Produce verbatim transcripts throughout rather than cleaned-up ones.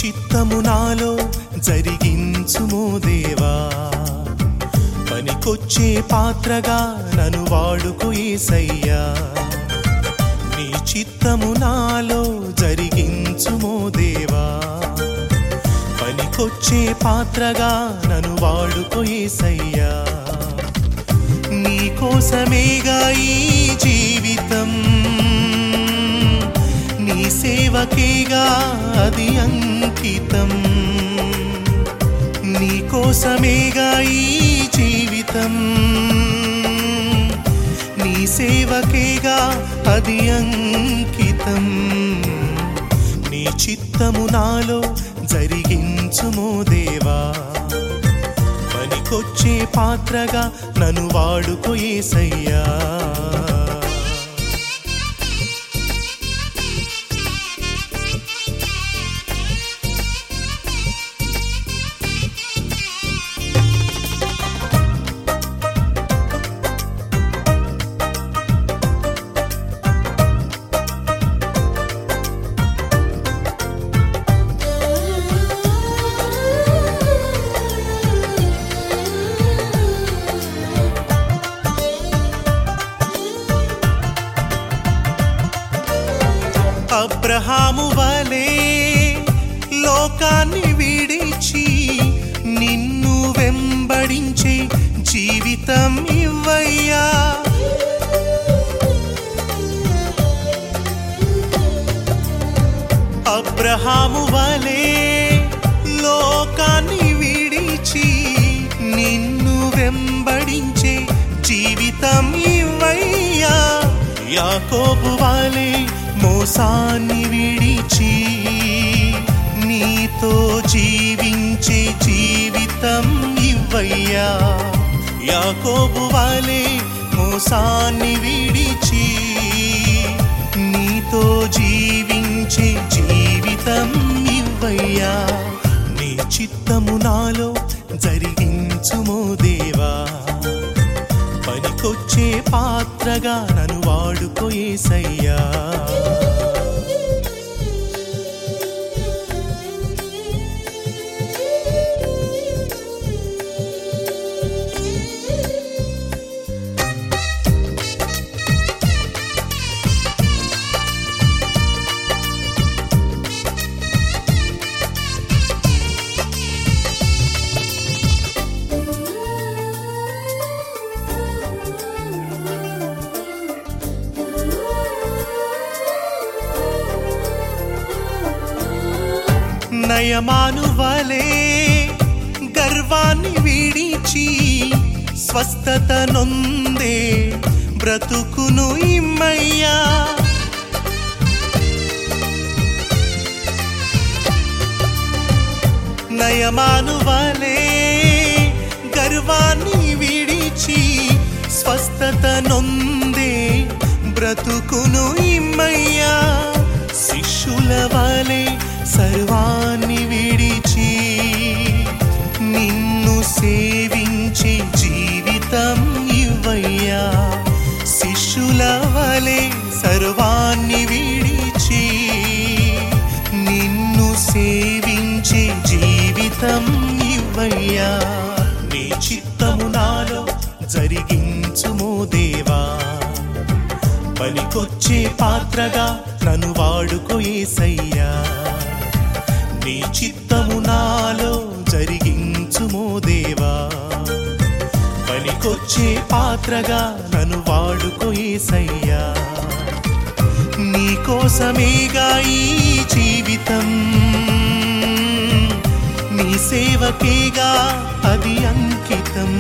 చిత్తము నాలో జరిగించుమో దేవా, పనికొచ్చే పాత్రగా నన్ను వాడుకో యేసయ్యా. నీ చిత్తము నాలో జరిగించుమో దేవా, పనికొచ్చే పాత్రగా నన్ను వాడుకో యేసయ్యా. నీ కోసమేగా ఈ జీవితం, నీ సేవకేగా అది అంకితం. నీ కోసమేగా ఈ జీవితం, నీ సేవకేగా అది అంకితం. నీ చిత్తము నాలో జరిగించుమో దేవా, పనికొచ్చే పాత్రగా నన్ను వాడుకో యేసయ్యా. అబ్రహాము వలే లోకాన్ని విడిచి నిన్ను వెంబడించే జీవితం ఇవ్వయ్యా. అబ్రహాము వలే లోకాన్ని విడిచి నిన్ను వెంబడించే జీవితం ఇవ్వయ్యా. యాకోబు వలే మోసాన్ని విడిచి నీతో జీవించే జీవితం ఇవ్వయ్యా. యాకోబు వలే మోసాన్ని విడిచి నీతో జీవించే జీవితం ఇవ్వయ్యా. నీ చిత్తము నాలో జరిగించుమో దేవా, పనికొచ్చే పాత్రగా నన్ను వాడుకో యేసయ్యా. నయమాను వలే గర్వాన్ని విడిచి స్వస్థత నొందే బ్రతుకును ఇమ్మయ్యా. నయమాను వలే గర్వాన్ని విడిచి స్వస్థత నొందే బ్రతుకును ఇమ్మయ్యా. శిష్యుల వలే సర్వాన్ని విడిచి నిన్ను సేవించే జీవితం ఇవ్వయ్యా. శిష్యుల వలే సర్వాన్ని విడిచి నిన్ను సేవించే జీవితం ఇవ్వయ్యా. నీ చిత్తము నాలో జరిగించుమో దేవా, పనికొచ్చే పాత్రగా నన్ను వాడుకో యేసయ్యా. నీ చిత్తము నాలో జరిగించుమో దేవా, పనికొచ్చే పాత్రగా నన్ను వాడుకో యేసయ్యా. నీ కోసమేగా ఈ జీవితం, నీ సేవకేగా అది అంకితం.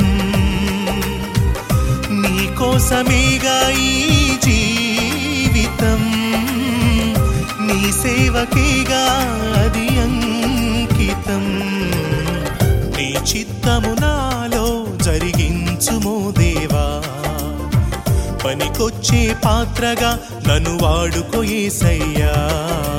నీ కోసమేగా ఈ జీవితం, నీ సేవకేగా అది అంకితం. నీ చిత్తము నాలో జరిగించుమో దేవా, పనికొచ్చే పాత్రగా నన్ను వాడుకో యేసయ్యా.